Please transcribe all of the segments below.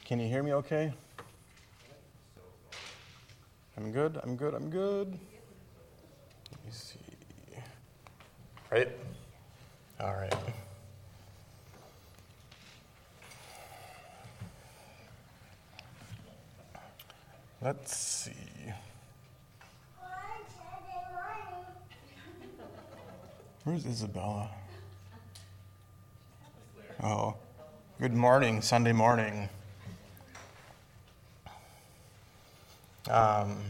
Can you hear me okay? I'm good. Let me see. Right? All right. Let's see. Where's Isabella? Oh, good morning, Sunday morning. Let's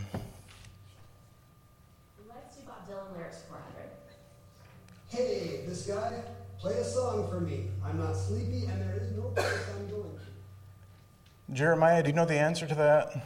do Bob Dylan lyrics 400. Hey, this guy, play a song for me. I'm not sleepy and there is no place I'm going to. Jeremiah, do you know the answer to that?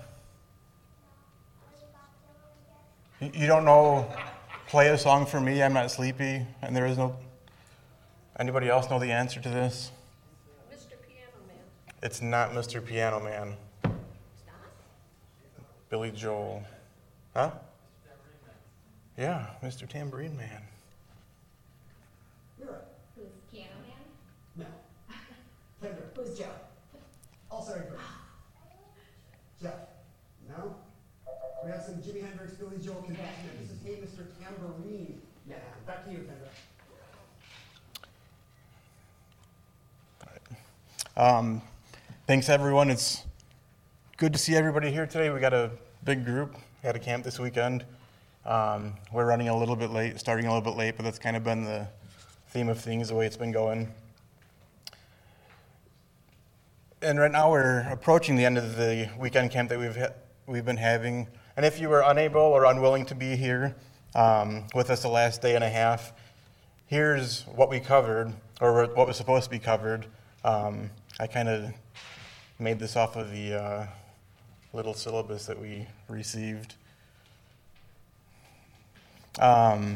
You don't know, play a song for me, I'm not sleepy, and there is no... Anybody else know the answer to this? Mr. Piano Man. It's not Mr. Piano Man. It's not? Billy Joel. Huh? Yeah, Mr. Tambourine Man. You're right. Who's Piano Man? No. Kendra. Who's Joe? Also incorrect. Jeff. No? We have some Jimi Hendrix, Billy Joel connection. This is Hey Mr. Tambourine Man. Back to you, Kendra. Thanks, everyone. It's good to see everybody here today. We got a big group. We had a camp this weekend. We're running a little bit late, starting a little bit late, but that's kind of been the theme of things, the way it's been going. And right now we're approaching the end of the weekend camp that we've been having. And if you were unable or unwilling to be here with us the last day and a half, here's what we covered, or what was supposed to be covered. I kind of made this off of the little syllabus that we received. The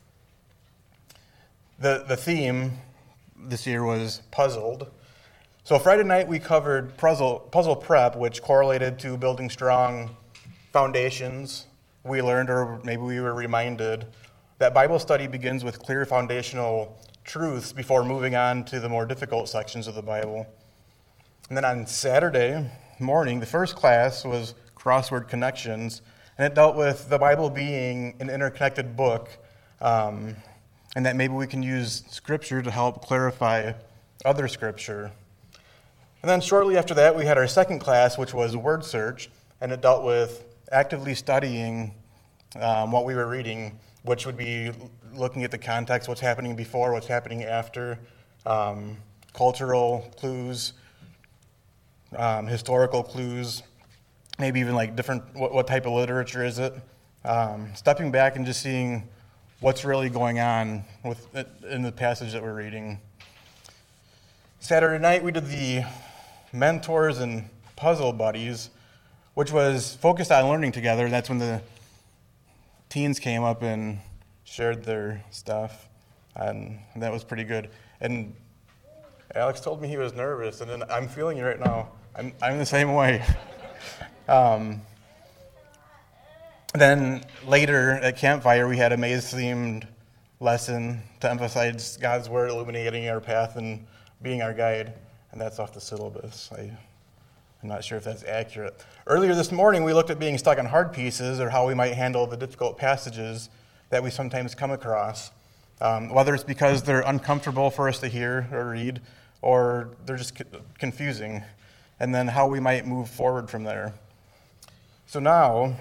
theme this year was puzzled. So Friday night we covered puzzle prep, which correlated to building strong foundations. We learned, or maybe we were reminded, that Bible study begins with clear foundational truths before moving on to the more difficult sections of the Bible. And then on Saturday morning, the first class was crossword connections, and it dealt with the Bible being an interconnected book, and that maybe we can use Scripture to help clarify other Scripture. And then shortly after that, we had our second class, which was word search, and it dealt with actively studying what we were reading, which would be looking at the context, what's happening before, what's happening after, cultural clues, historical clues, maybe even like different, what type of literature is it? Stepping back and just seeing what's really going on in the passage that we're reading. Saturday night, we did the mentors and puzzle buddies, which was focused on learning together. That's when the teens came up and shared their stuff, and that was pretty good. And Alex told me he was nervous, and then I'm feeling it right now. I'm the same way. Then later at Campfire, we had a maze-themed lesson to emphasize God's Word illuminating our path and being our guide, and that's off the syllabus. I'm not sure if that's accurate. Earlier this morning, we looked at being stuck on hard pieces, or how we might handle the difficult passages that we sometimes come across, whether it's because they're uncomfortable for us to hear or read, or they're just confusing, and then how we might move forward from there. So now,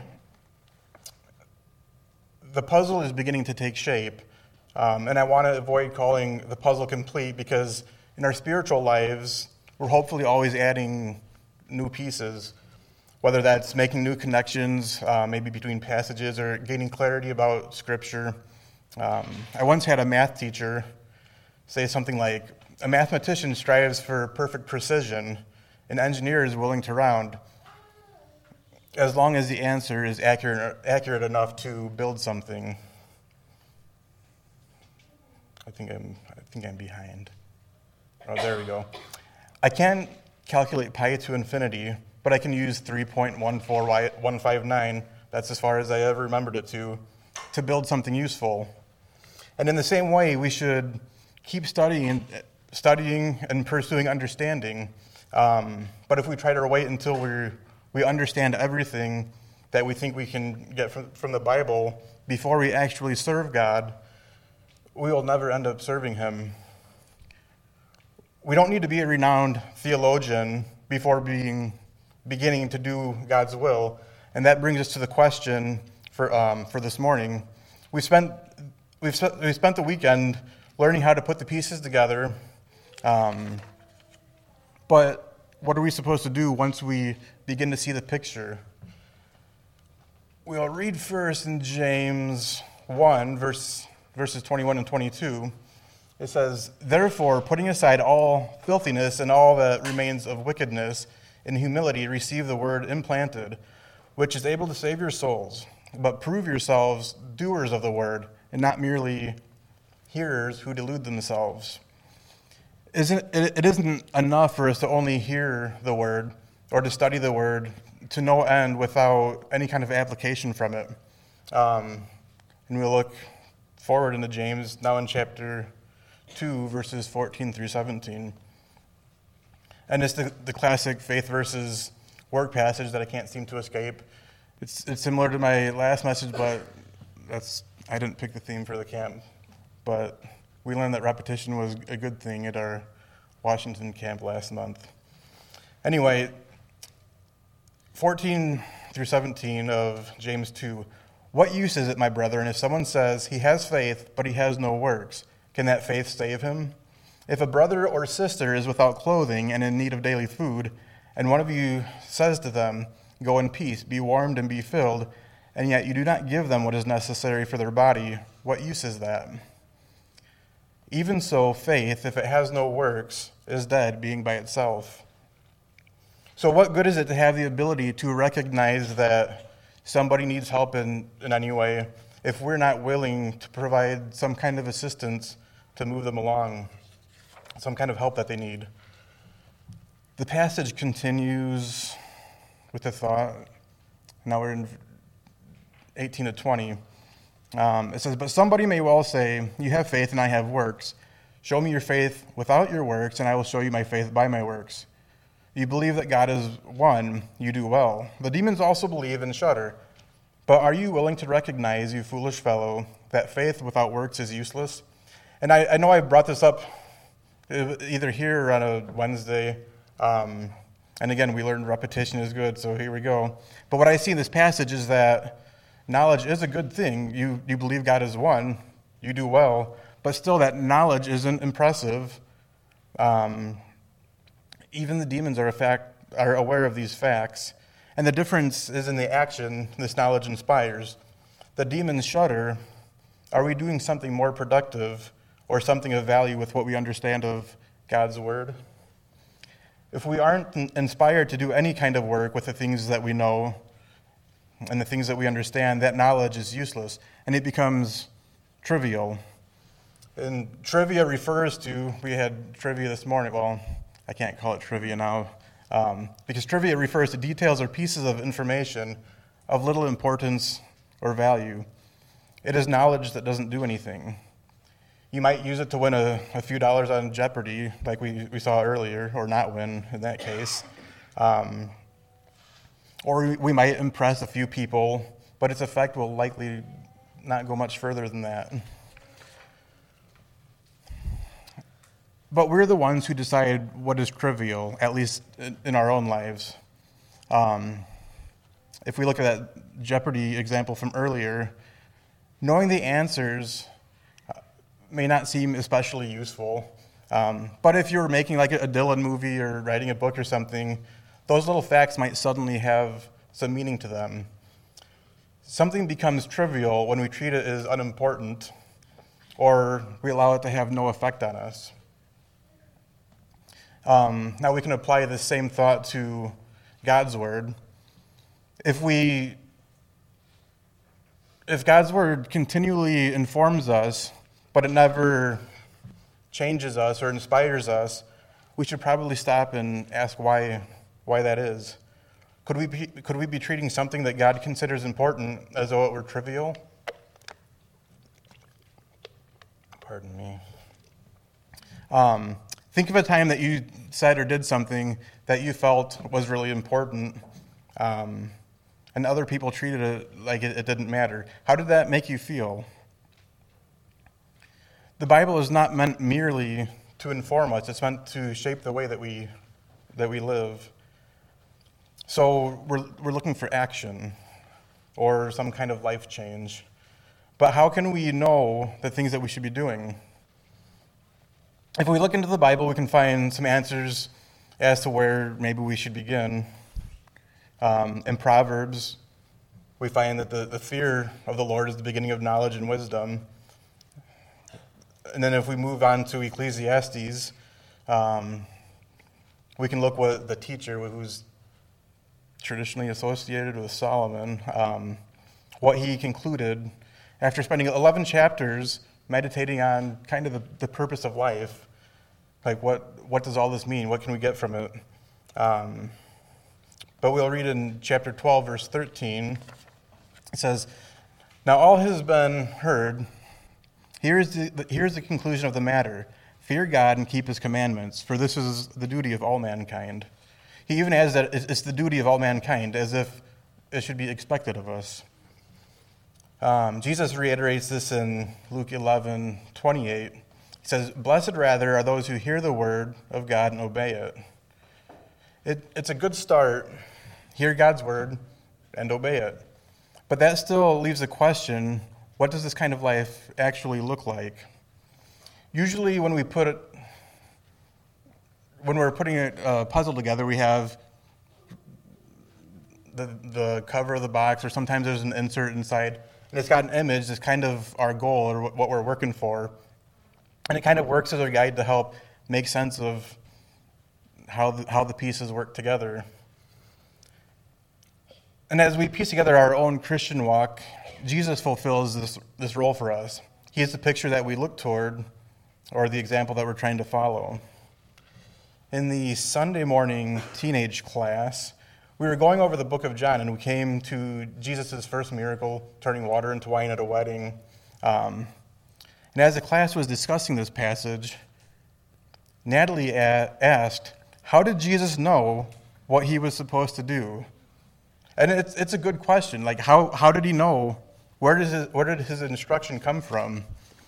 the puzzle is beginning to take shape, and I want to avoid calling the puzzle complete, because in our spiritual lives, we're hopefully always adding new pieces, whether that's making new connections, maybe between passages, or gaining clarity about Scripture. I once had a math teacher say something like, a mathematician strives for perfect precision, an engineer is willing to round, as long as the answer is accurate enough to build something. I think I'm behind. Oh, there we go. I can't calculate pi to infinity, but I can use 3.14159, that's as far as I ever remembered it to build something useful. And in the same way, we should keep studying and pursuing understanding, But if we try to wait until we understand everything that we think we can get from the Bible before we actually serve God, we will never end up serving Him. We don't need to be a renowned theologian before beginning to do God's will. And that brings us to the question for this morning. We've spent the weekend learning how to put the pieces together. But what are we supposed to do once we begin to see the picture? We'll read first in James 1, verses 21 and 22. It says, "Therefore, putting aside all filthiness and all that remains of wickedness, in humility receive the word implanted, which is able to save your souls. But prove yourselves doers of the word, and not merely hearers who delude themselves." It isn't enough for us to only hear the word or to study the word to no end without any kind of application from it. And we'll look forward into James, now in chapter 2, verses 14 through 17. And it's the classic faith versus work passage that I can't seem to escape. It's similar to my last message, but I didn't pick the theme for the camp. But we learned that repetition was a good thing at our Washington camp last month. Anyway, 14 through 17 of James 2. "What use is it, my brethren, if someone says he has faith, but he has no works? Can that faith save him? If a brother or sister is without clothing and in need of daily food, and one of you says to them, 'Go in peace, be warmed and be filled,' and yet you do not give them what is necessary for their body, what use is that? Even so, faith, if it has no works, is dead, being by itself." So what good is it to have the ability to recognize that somebody needs help in any way if we're not willing to provide some kind of assistance to move them along, some kind of help that they need? The passage continues with the thought. Now we're in 18 to 20. It says, "But somebody may well say, 'You have faith and I have works. Show me your faith without your works, and I will show you my faith by my works. You believe that God is one, you do well. The demons also believe and shudder. But are you willing to recognize, you foolish fellow, that faith without works is useless?'" And I know I brought this up either here or on a Wednesday. And again, we learned repetition is good, so here we go. But what I see in this passage is that knowledge is a good thing. You believe God is one, you do well, but still that knowledge isn't impressive. Even the demons are aware of these facts. And the difference is in the action this knowledge inspires. The demons shudder. Are we doing something more productive or something of value with what we understand of God's word? If we aren't inspired to do any kind of work with the things that we know and the things that we understand, that knowledge is useless, and it becomes trivial. And trivia refers to, we had trivia this morning, well, I can't call it trivia now, because trivia refers to details or pieces of information of little importance or value. It is knowledge that doesn't do anything. You might use it to win a few dollars on Jeopardy, like we saw earlier, or not win in that case. Or we might impress a few people, but its effect will likely not go much further than that. But we're the ones who decide what is trivial, at least in our own lives. If we look at that Jeopardy example from earlier, knowing the answers may not seem especially useful. But if you're making like a Dylan movie or writing a book or something, those little facts might suddenly have some meaning to them. Something becomes trivial when we treat it as unimportant or we allow it to have no effect on us. Now we can apply this same thought to God's word. If God's word continually informs us, but it never changes us or inspires us, we should probably stop and ask why that is. Could we be treating something that God considers important as though it were trivial? Pardon me. Think of a time that you said or did something that you felt was really important, and other people treated it like it didn't matter. How did that make you feel? The Bible is not meant merely to inform us. It's meant to shape the way that we live. So we're looking for action or some kind of life change. But how can we know the things that we should be doing? If we look into the Bible, we can find some answers as to where maybe we should begin. In Proverbs, we find that the fear of the Lord is the beginning of knowledge and wisdom. And then if we move on to Ecclesiastes, we can look what the teacher, who's traditionally associated with Solomon, what he concluded after spending 11 chapters meditating on kind of the purpose of life. Like, what does all this mean? What can we get from it? But we'll read in chapter 12, verse 13. It says, "Now all has been heard. Here's the conclusion of the matter. Fear God and keep his commandments, for this is the duty of all mankind." He even adds that it's the duty of all mankind, as if it should be expected of us. Jesus reiterates this in Luke 11:28. He says, "Blessed rather are those who hear the word of God and obey it." It's a good start. Hear God's word and obey it. But that still leaves the question, what does this kind of life actually look like? Usually when we're putting a puzzle together, we have the cover of the box, or sometimes there's an insert inside, and it's got an image that's kind of our goal or what we're working for. And it kind of works as a guide to help make sense of how the pieces work together. And as we piece together our own Christian walk, Jesus fulfills this role for us. He is the picture that we look toward, or the example that we're trying to follow. In the Sunday morning teenage class, we were going over the book of John, and we came to Jesus' first miracle, turning water into wine at a wedding. And as the class was discussing this passage, Natalie asked, how did Jesus know what he was supposed to do? And it's a good question. Like, how did he know? Where did his instruction come from?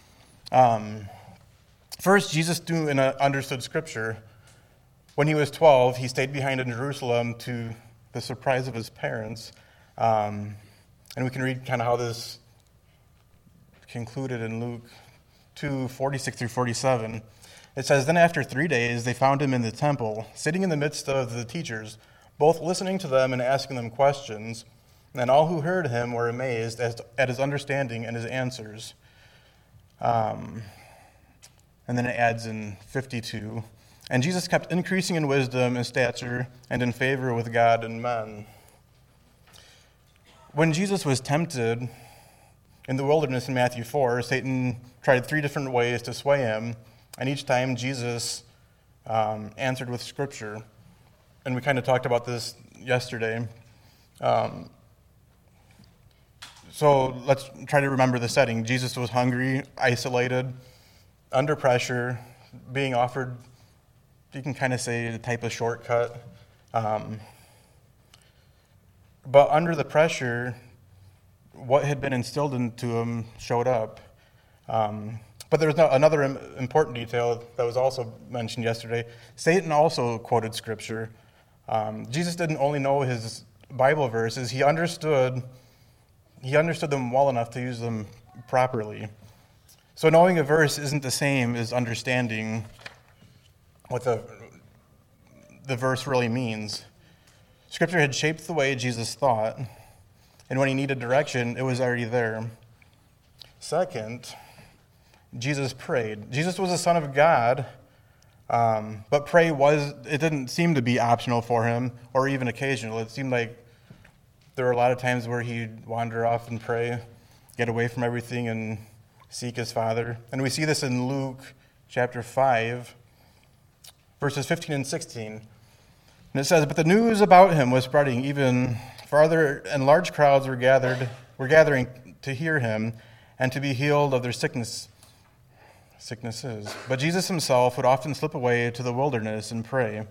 First, Jesus knew and understood Scripture. When he was 12, he stayed behind in Jerusalem to the surprise of his parents. And we can read kind of how this concluded in Luke 2:46 through 47. It says, "Then after 3 days they found him in the temple, sitting in the midst of the teachers, both listening to them and asking them questions. And all who heard him were amazed at his understanding and his answers." And then it adds in 52, "And Jesus kept increasing in wisdom and stature and in favor with God and men." When Jesus was tempted in the wilderness in Matthew 4, Satan tried 3 different ways to sway him, and each time Jesus answered with Scripture. And we kind of talked about this yesterday. So let's try to remember the setting. Jesus was hungry, isolated, under pressure, being offered, you can kind of say, a type of shortcut. But under the pressure, what had been instilled into him showed up. But there was another important detail that was also mentioned yesterday. Satan also quoted Scripture. Jesus didn't only know his Bible verses, he understood them well enough to use them properly. So knowing a verse isn't the same as understanding what the verse really means. Scripture had shaped the way Jesus thought, and when he needed direction, it was already there. Second, Jesus prayed. Jesus was the Son of God, but it didn't seem to be optional for him or even occasional. It seemed like there were a lot of times where he'd wander off and pray, get away from everything and seek his Father. And we see this in Luke chapter 5, verses 15 and 16. And it says, "But the news about him was spreading even farther, and large crowds were gathering to hear him and to be healed of their sicknesses. sickness is. But Jesus himself would often slip away to the wilderness and pray.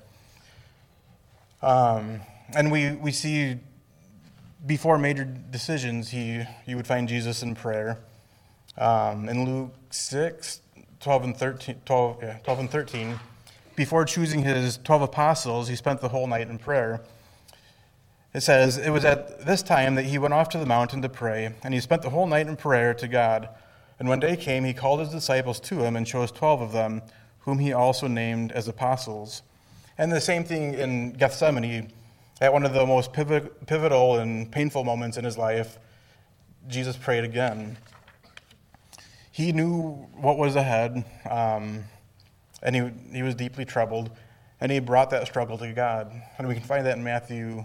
And we see before major decisions, you would find Jesus in prayer. In Luke 6, 12 and 13, before choosing his 12 apostles, he spent the whole night in prayer. It says, it was at this time that he went off to the mountain to pray, and he spent the whole night in prayer to God. And when day came, he called his disciples to him and chose 12 of them, whom he also named as apostles. And the same thing in Gethsemane, at one of the most pivotal and painful moments in his life, Jesus prayed again. He knew what was ahead, and he was deeply troubled, and he brought that struggle to God. And we can find that in Matthew.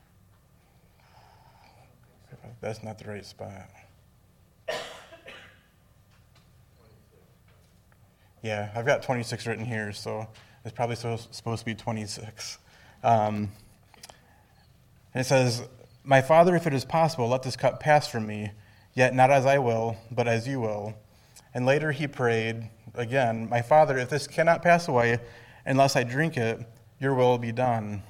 That's not the right spot. Yeah, I've got 26 written here, so it's probably supposed to be 26. And it says, "My Father, if it is possible, let this cup pass from me, yet not as I will, but as you will." And later he prayed again, "My Father, if this cannot pass away unless I drink it, your will be done."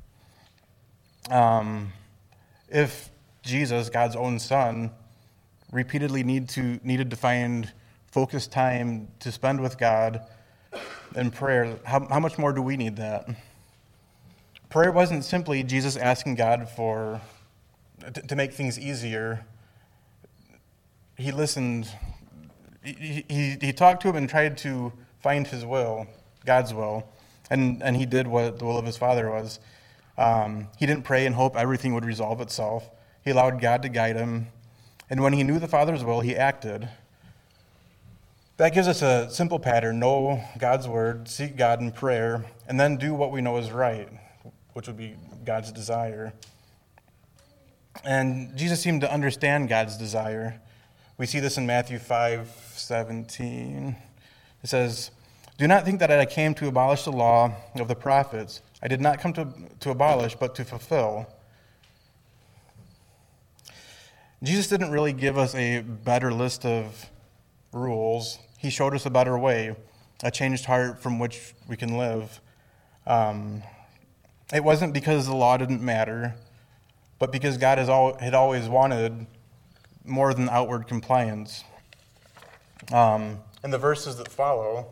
If Jesus, God's own Son, repeatedly needed to find focused time to spend with God in prayer, how much more do we need that? Prayer wasn't simply Jesus asking God to make things easier. He listened. He talked to him and tried to find his will, God's will, and he did what the will of his Father was. He didn't pray and hope everything would resolve itself. He allowed God to guide him, and when he knew the Father's will, he acted. That gives us a simple pattern: know God's word, seek God in prayer, and then do what we know is right, which would be God's desire. And Jesus seemed to understand God's desire. We see this in Matthew 5:17. It says, "Do not think that I came to abolish the law of the prophets. I did not come to abolish, but to fulfill." Jesus didn't really give us a better list of rules. He showed us a better way, a changed heart from which we can live. It wasn't because the law didn't matter, but because God had always wanted more than outward compliance. In the verses that follow,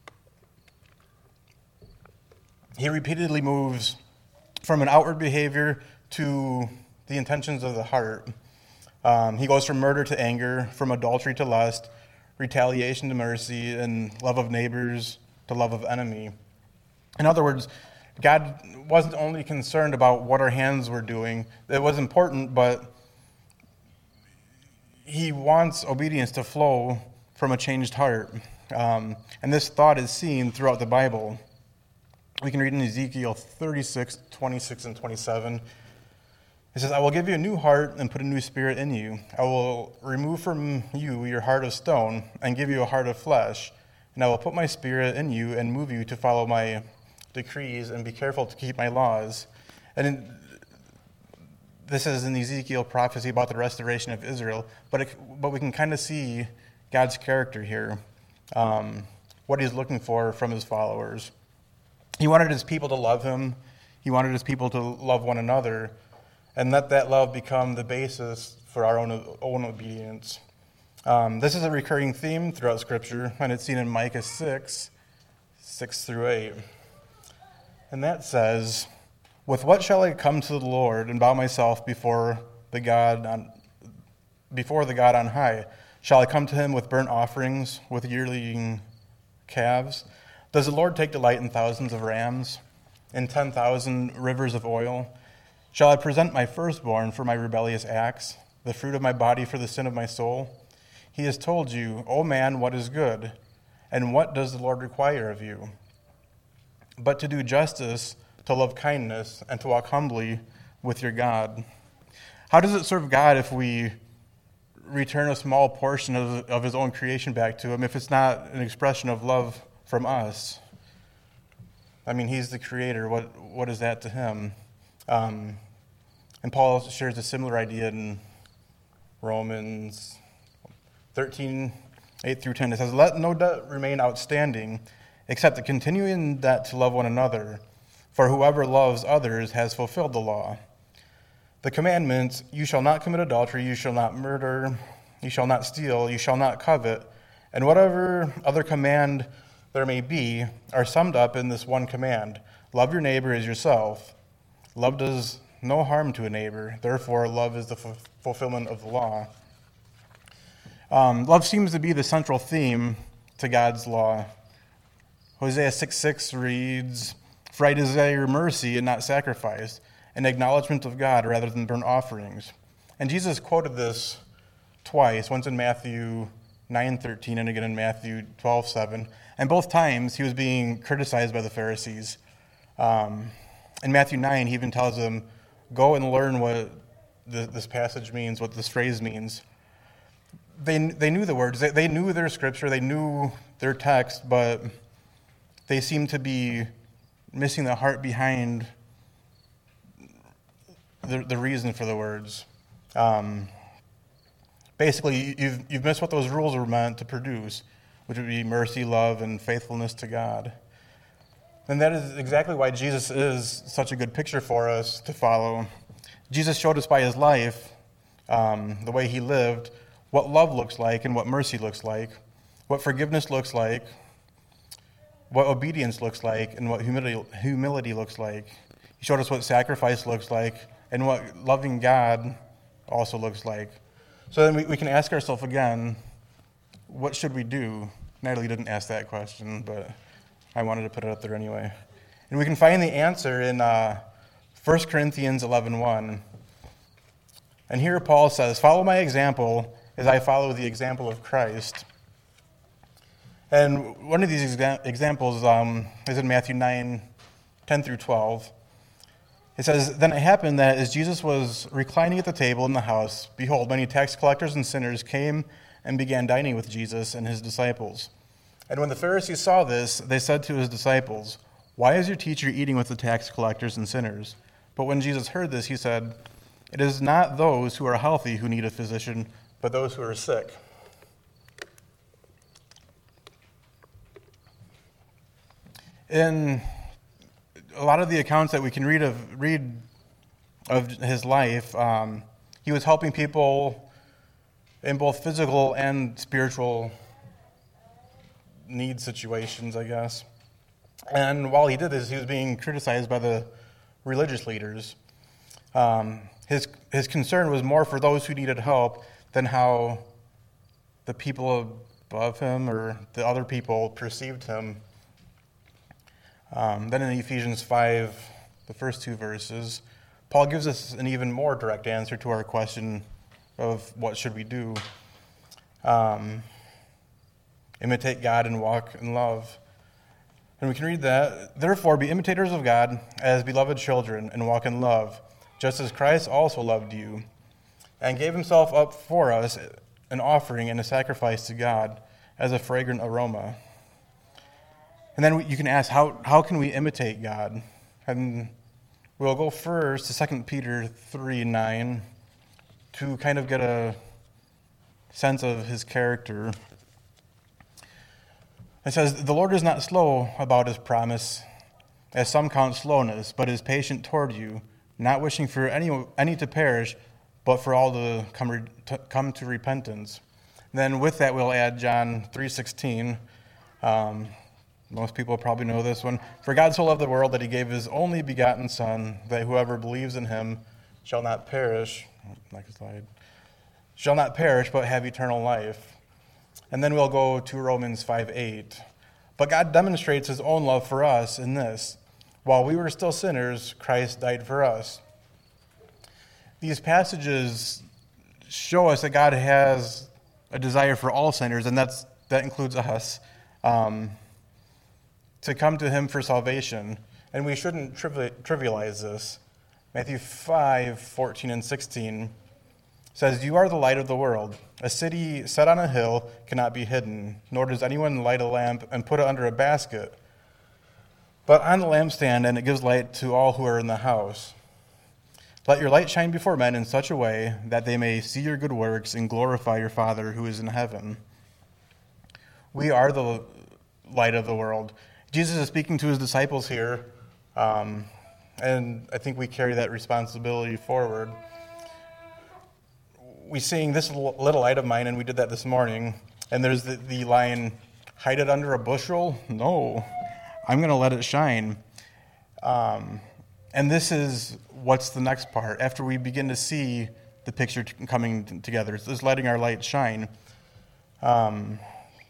he repeatedly moves from an outward behavior to the intentions of the heart. He goes from murder to anger, from adultery to lust, retaliation to mercy, and love of neighbors to love of enemy. In other words, God wasn't only concerned about what our hands were doing. It was important, but he wants obedience to flow from a changed heart. And this thought is seen throughout the Bible. We can read in Ezekiel 36, 26, and 27. It says, "I will give you a new heart and put a new spirit in you. I will remove from you your heart of stone and give you a heart of flesh. And I will put my spirit in you and move you to follow my decrees and be careful to keep my laws." And this is an Ezekiel prophecy about the restoration of Israel. But we can kind of see God's character here, what he's looking for from his followers. He wanted his people to love him. He wanted his people to love one another, and let that love become the basis for our own obedience. This is a recurring theme throughout Scripture, and it's seen in Micah 6 through 8. And that says, "With what shall I come to the Lord and bow myself before the God on high? Shall I come to him with burnt offerings, with yearling calves? Does the Lord take delight in thousands of rams, in 10,000 rivers of oil? Shall I present my firstborn for my rebellious acts, the fruit of my body for the sin of my soul? He has told you, O man, what is good, and what does the Lord require of you? But to do justice, to love kindness, and to walk humbly with your God." How does it serve God if we return a small portion of his own creation back to him, if it's not an expression of love from us? I mean, he's the creator. What is that to him? And Paul shares a similar idea in Romans 13, 8 through 10, it says, "Let no debt remain outstanding, except the continuing debt to love one another. For whoever loves others has fulfilled the law. The commandments, you shall not commit adultery, you shall not murder, you shall not steal, you shall not covet, and whatever other command there may be, are summed up in this one command: love your neighbor as yourself. Love does no harm to a neighbor, therefore love is the fulfillment of the law." Love seems to be the central theme to God's law. Hosea 6:6 reads, "For I desire mercy and not sacrifice, an acknowledgement of God rather than burnt offerings." And Jesus quoted this twice, once in Matthew 9:13 and again in Matthew 12:7. And both times he was being criticized by the Pharisees. In Matthew 9, he even tells them, "Go and learn what this passage means, what this phrase means." They knew the words, they knew their scripture, they knew their text, but they seemed to be missing the heart behind the reason for the words. Basically, you've missed what those rules were meant to produce, which would be mercy, love, and faithfulness to God. And that is exactly why Jesus is such a good picture for us to follow. Jesus showed us by his life, the way he lived, what love looks like and what mercy looks like, what forgiveness looks like, what obedience looks like, and what humility looks like. He showed us what sacrifice looks like and what loving God also looks like. So then we can ask ourselves again, what should we do? Natalie didn't ask that question, but I wanted to put it up there anyway. And we can find the answer in 1 Corinthians 11:1. And here Paul says, "Follow my example as I follow the example of Christ." And one of these examples is in Matthew 9:10 through 12. It says, "Then it happened that as Jesus was reclining at the table in the house, behold, many tax collectors and sinners came and began dining with Jesus and his disciples. And when the Pharisees saw this, they said to his disciples, 'Why is your teacher eating with the tax collectors and sinners?' But when Jesus heard this, he said, 'It is not those who are healthy who need a physician, but those who are sick.'" In a lot of the accounts that we can read of his life, he was helping people in both physical and spiritual need situations, I guess. And while he did this, he was being criticized by the religious leaders. His concern was more for those who needed help than how the people above him or the other people perceived him. Then in Ephesians 5, the first two verses, Paul gives us an even more direct answer to our question of what should we do. Imitate God and walk in love. And we can read that, "Therefore be imitators of God as beloved children and walk in love, just as Christ also loved you and gave himself up for us, an offering and a sacrifice to God as a fragrant aroma." And then you can ask, how can we imitate God? And we'll go first to 2 Peter 3:9 to kind of get a sense of his character. It says, "The Lord is not slow about his promise, as some count slowness, but is patient toward you, not wishing for any to perish, but for all to come to repentance." Then with that, we'll add John 3:16. Most people probably know this one. "For God so loved the world that he gave his only begotten Son, that whoever believes in him shall not perish," shall not perish, but have eternal life. And then we'll go to Romans 5:8. "But God demonstrates his own love for us in this: while we were still sinners, Christ died for us." These passages show us that God has a desire for all sinners, and that includes us, to come to him for salvation. And we shouldn't trivialize this. Matthew 5:14 and 16 says, "You are the light of the world. A city set on a hill cannot be hidden, nor does anyone light a lamp and put it under a basket, but on the lampstand, and it gives light to all who are in the house. Let your light shine before men in such a way that they may see your good works and glorify your Father who is in heaven." We are the light of the world. Jesus is speaking to his disciples here, and I think we carry that responsibility forward. We sing "This Little Light of Mine," and we did that this morning, and there's the line, "Hide it under a bushel? No, I'm going to let it shine." And this is what's the next part. After we begin to see the picture coming together, it's letting our light shine. Don't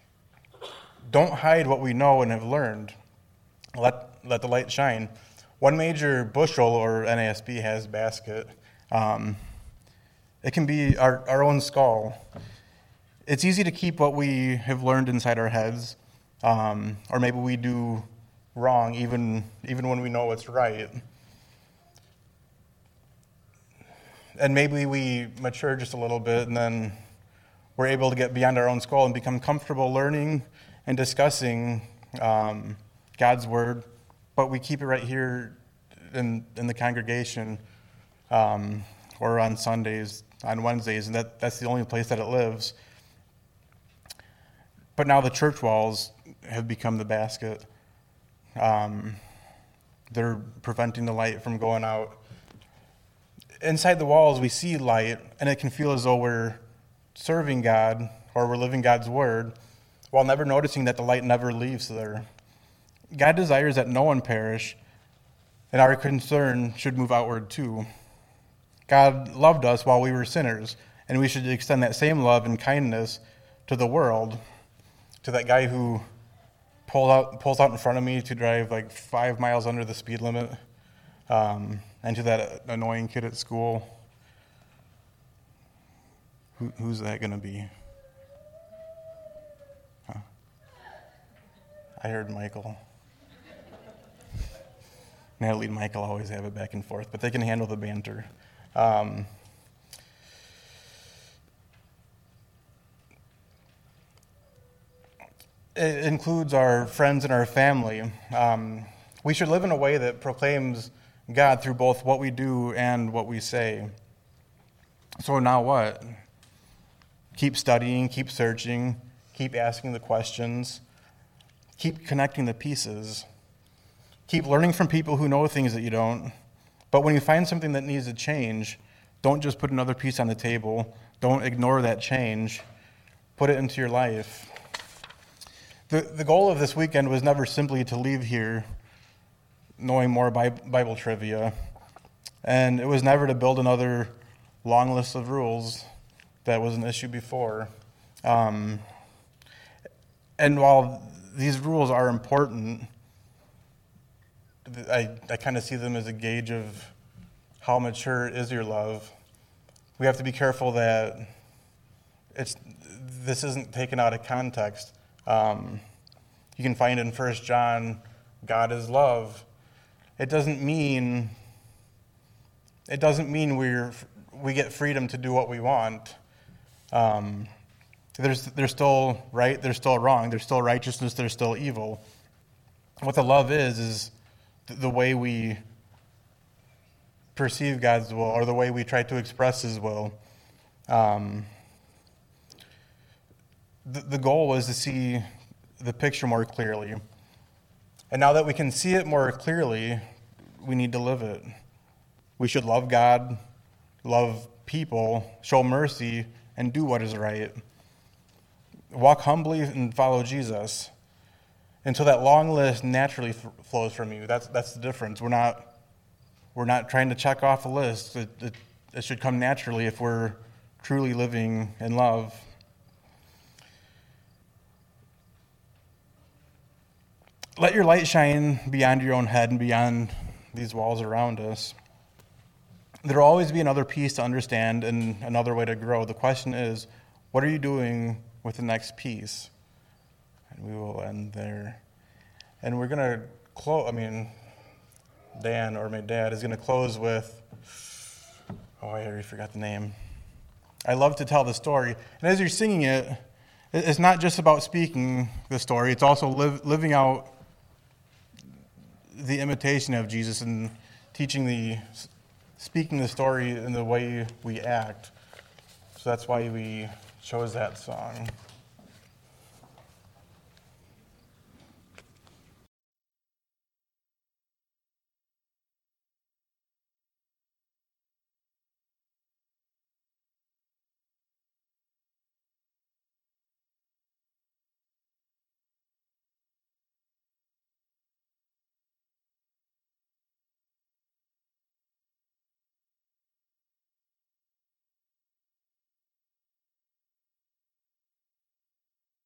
hide what we know and have learned. Let the light shine. One major bushel, or NASB has basket. It can be our own skull. It's easy to keep what we have learned inside our heads, or maybe we do wrong even when we know what's right. And maybe we mature just a little bit, and then we're able to get beyond our own skull and become comfortable learning and discussing God's word, but we keep it right here in the congregation, or on Sundays, on Wednesdays, and that's the only place that it lives. But now the church walls have become the basket. They're preventing the light from going out. Inside the walls, we see light, and it can feel as though we're serving God or we're living God's word, while never noticing that the light never leaves there. God desires that no one perish, and our concern should move outward too. God loved us while we were sinners, and we should extend that same love and kindness to the world, to that guy who pulls out in front of me to drive like 5 miles under the speed limit, and to that annoying kid at school. Who's that going to be? Huh? I heard Michael. Natalie and Michael always have it back and forth, but they can handle the banter. It includes our friends and our family. We should live in a way that proclaims God through both what we do and what we say. So now what? Keep studying, keep searching, keep asking the questions, keep connecting the pieces. Keep learning from people who know things that you don't. But when you find something that needs to change, don't just put another piece on the table. Don't ignore that change. Put it into your life. The goal of this weekend was never simply to leave here knowing more Bible trivia. And it was never to build another long list of rules that was an issue before. And while these rules are important, I kind of see them as a gauge of how mature is your love. We have to be careful that this isn't taken out of context. You can find in 1 John, God is love. It doesn't mean we get freedom to do what we want. There's still right, there's still wrong, there's still righteousness, there's still evil. What the love is the way we perceive God's will, or the way we try to express his will. The goal was to see the picture more clearly. And now that we can see it more clearly, we need to live it. We should love God, love people, show mercy, and do what is right. Walk humbly and follow Jesus until that long list naturally flows from you. That's the difference. We're not trying to check off a list. It should come naturally if we're truly living in love. Let your light shine beyond your own head and beyond these walls around us. There will always be another piece to understand and another way to grow. The question is, what are you doing with the next piece? And we will end there. And we're going to close, Dan, or my dad, is going to close with, I already forgot the name. I love to tell the story. And as you're singing it, it's not just about speaking the story, it's also living out the imitation of Jesus and speaking the story in the way we act. So that's why we chose that song.